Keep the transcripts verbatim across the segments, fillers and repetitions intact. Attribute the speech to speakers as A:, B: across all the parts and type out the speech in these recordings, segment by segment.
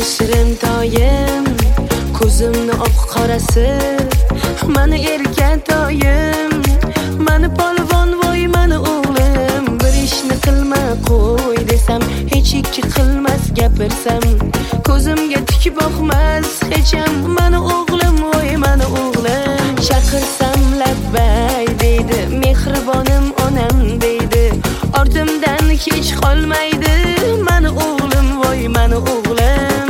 A: shirin toyim, ko'zimni oq qorasi, mani erkatoyim, mani polvon voy mani o'g'lim. Bir ishni qilma qo'y desam, hech ikki qilmas gapirsam, ko'zimga tik boqmas hech ham mani o'g'lim voy mani o'g'lim. Chaqirsam labbay deydi, mehribonim onam deydi, ortimdan hech qolmaydi mani o'g'lim voy mani o'g'lim.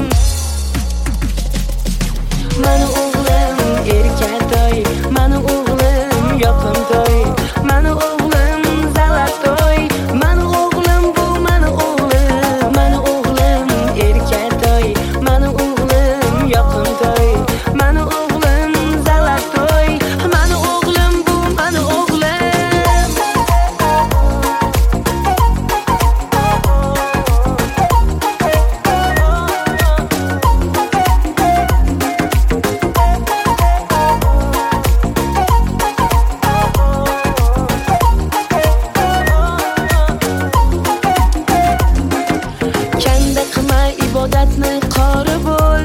A: Mani o'g'lim erkatoy, mani o'g'lim yoqimtoy, mani o'g'lim zalatoy, mani o'g'lim bu mani o'g'lim. Mani o'g'lim erkatoy, mani o'g'lim yoqimtoy, mani o'g'lim zalatoy, mani o'g'lim bu mani o'g'lim. Kanda qilma ibodatni qori bo'l,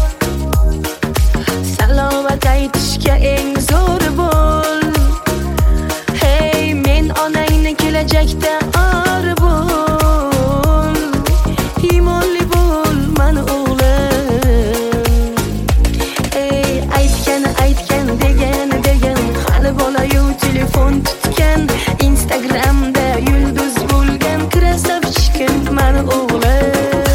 A: salovat aytishga eng zo'r bo'l. Hey men onangni kelajakda or bo'l, iymonli bo'l mani o'g'lim. Ey aytgan aytgan degan degan, hali bolayu telefon tutgan, Instagramda yulduz bo'lgan krasavchikim mani o'g'lim.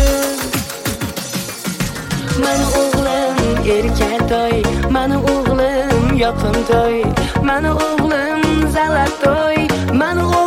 A: Mani o'g'lim erkatoy, mani o'g'lim yoqimtoy, mani o'g'lim zalatoy, mani